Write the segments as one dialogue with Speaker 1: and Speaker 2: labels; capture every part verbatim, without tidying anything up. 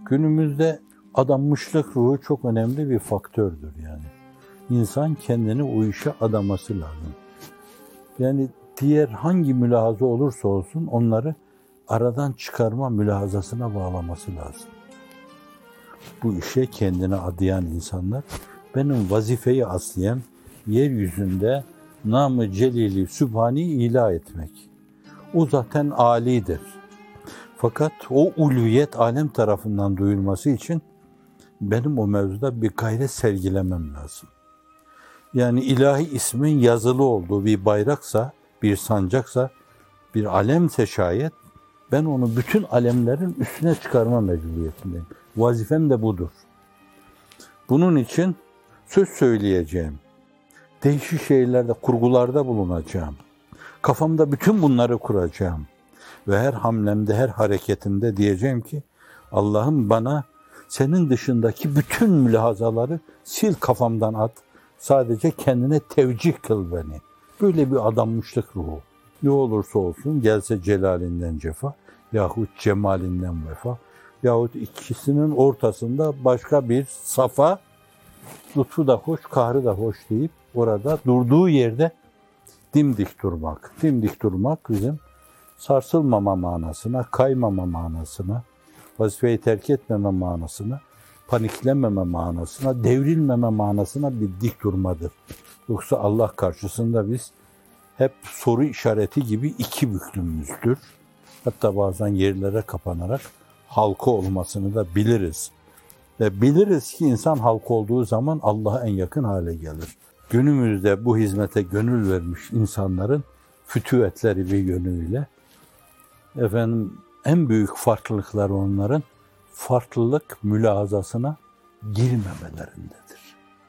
Speaker 1: Günümüzde adanmışlık ruhu çok önemli bir faktördür yani. İnsan kendini o işe adaması lazım. Yani diğer hangi mülahaza olursa olsun onları aradan çıkarma mülahazasına bağlaması lazım. Bu işe kendini adayan insanlar, benim vazifeyi aslayan yeryüzünde nam-ı celili sübhani ilah etmek. O zaten âlidir. Fakat o ulviyet alem tarafından duyulması için benim o mevzuda bir gayret sergilemem lazım. Yani ilahi ismin yazılı olduğu bir bayraksa, bir sancaksa, bir alemse şayet, ben onu bütün alemlerin üstüne çıkarma mecburiyetindeyim. Vazifem de budur. Bunun için söz söyleyeceğim. Değişik şeylerde, kurgularda bulunacağım. Kafamda bütün bunları kuracağım. Ve her hamlemde, her hareketimde diyeceğim ki, Allah'ım bana senin dışındaki bütün mülahazaları sil kafamdan at. Sadece kendine tevcih kıl beni. Böyle bir adanmışlık ruhu. Ne olursa olsun, gelse celalinden cefa yahut cemalinden vefa yahut ikisinin ortasında başka bir safa, lütfu da hoş, kahrı da hoş deyip orada durduğu yerde dimdik durmak. Dimdik durmak bizim sarsılmama manasına, kaymama manasına, vazifeyi terk etmeme manasına, paniklememe manasına, devrilmeme manasına bir dik durmadır. Yoksa Allah karşısında biz hep soru işareti gibi iki büklümüzdür. Hatta bazen yerlere kapanarak halka olmasını da biliriz. Ve biliriz ki insan halka olduğu zaman Allah'a en yakın hale gelir. Günümüzde bu hizmete gönül vermiş insanların fütüvetleri bir yönüyle, efendim en büyük farklılıkları onların farklılık mülahazasına girmemelerindedir.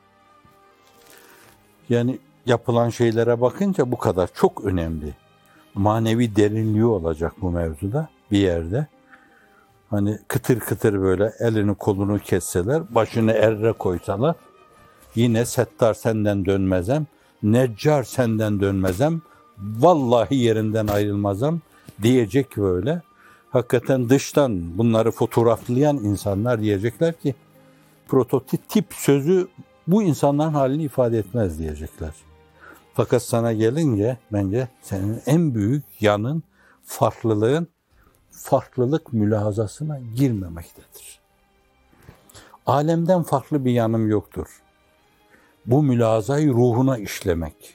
Speaker 1: Yani yapılan şeylere bakınca bu kadar çok önemli. Manevi derinliği olacak bu mevzuda bir yerde. Hani kıtır kıtır böyle elini kolunu kesseler, başını erre koysalar, yine Settar senden dönmezem, Neccar senden dönmezem, vallahi yerinden ayrılmazam diyecek böyle. Hakikaten dıştan bunları fotoğraflayan insanlar diyecekler ki, prototip sözü bu insanların halini ifade etmez diyecekler. Fakat sana gelince bence senin en büyük yanın, farklılığın, farklılık mülahazasına girmemektedir. Alemden farklı bir yanım yoktur. Bu mülahazayı ruhuna işlemek.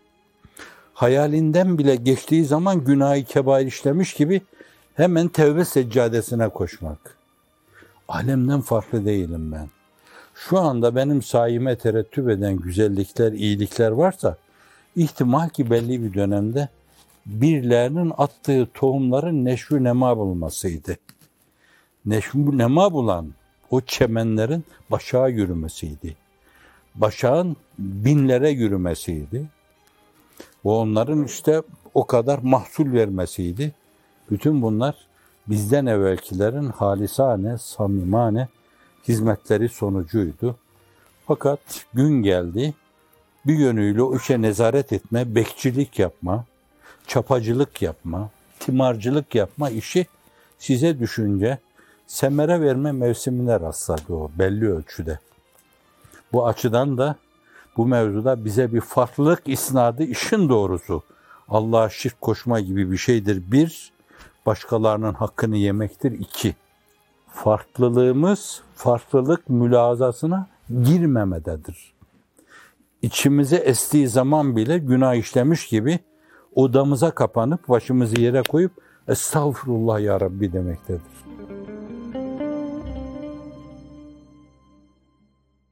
Speaker 1: Hayalinden bile geçtiği zaman günah-ı kebair işlemiş gibi hemen tevbe seccadesine koşmak. Alemden farklı değilim ben. Şu anda benim sayime terettüp eden güzellikler, iyilikler varsa, ihtimal ki belli bir dönemde birilerinin attığı tohumların neşvü nema bulmasıydı. Neşvü nema bulan o çemenlerin başağa yürümesiydi. Başağın binlere yürümesiydi. Bu onların işte o kadar mahsul vermesiydi. Bütün bunlar bizden evvelkilerin halisane, samimane hizmetleri sonucuydu. Fakat gün geldi, bir yönüyle o işe nezaret etme, bekçilik yapma, çapacılık yapma, timarcılık yapma işi size düşünce semere verme mevsimine rastladı o belli ölçüde. Bu açıdan da bu mevzuda bize bir farklılık isnadı işin doğrusu. Allah'a şirk koşma gibi bir şeydir. Bir, başkalarının hakkını yemektir. İki, farklılığımız farklılık mülahazasına girmemededir. İçimize estiği zaman bile günah işlemiş gibi odamıza kapanıp başımızı yere koyup Estağfurullah ya Rabbi demektedir.